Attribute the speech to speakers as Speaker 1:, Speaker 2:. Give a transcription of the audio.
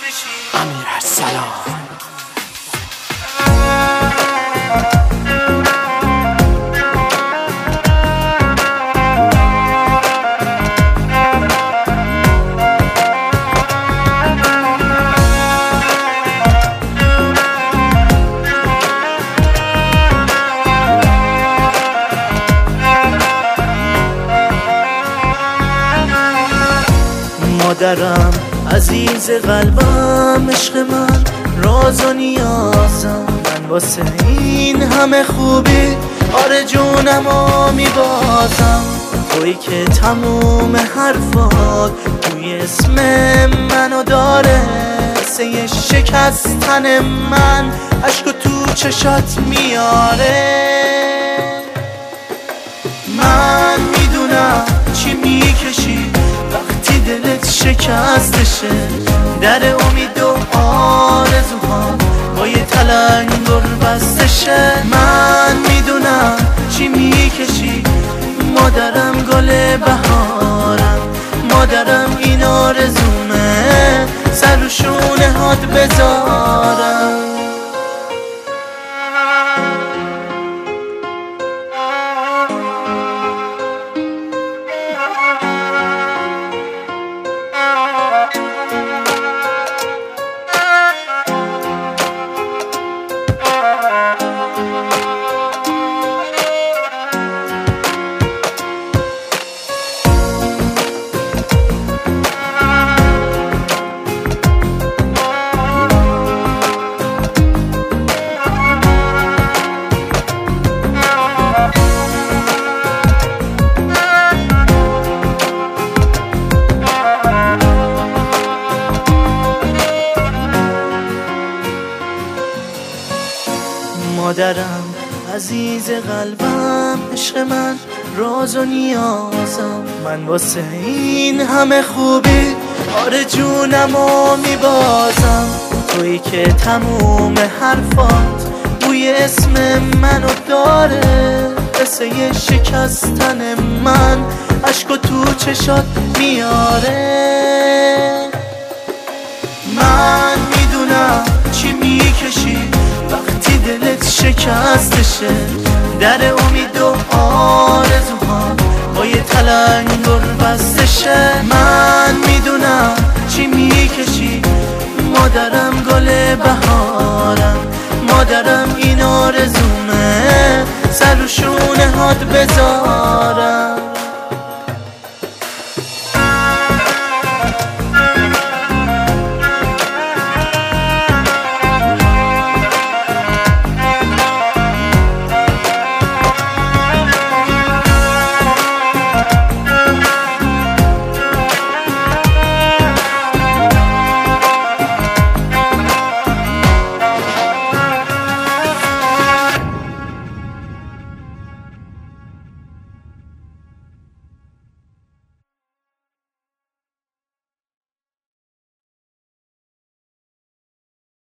Speaker 1: امیرارسلان.
Speaker 2: مادرم عزیز قلبم، عشق من، راز و نیازم، من واسه این همه خوبی آرزومو میبازم. تویی که تموم حرفات توی اسم منو داره، سه شکستن من عشق تو چشات میاره. من میدونم چی میکشی وقتی دلت شکستشه، در امید و آرزوها با یه تلنگر بستشه. من میدونم چی میکشی مادرم، گل بهارم، مادرم این آرزومه سر رو شونه هات بذارم. مادرم عزیز قلبم، عشق من، راز و نیازم، من واسه این همه خوبی آرزومو میبازم. تویی که تموم حرفات بوی اسم منو داره، قصه شکستن من عشق تو چشات میاره. من میدونم چی میکشی وقتی دلت شکستشه، در امید و آرزوها با یه تلنگر بستشه. من میدونم چی میکشی مادرم، گل بهارم، مادرم این آرزومه سر رو شونه هات بذارم.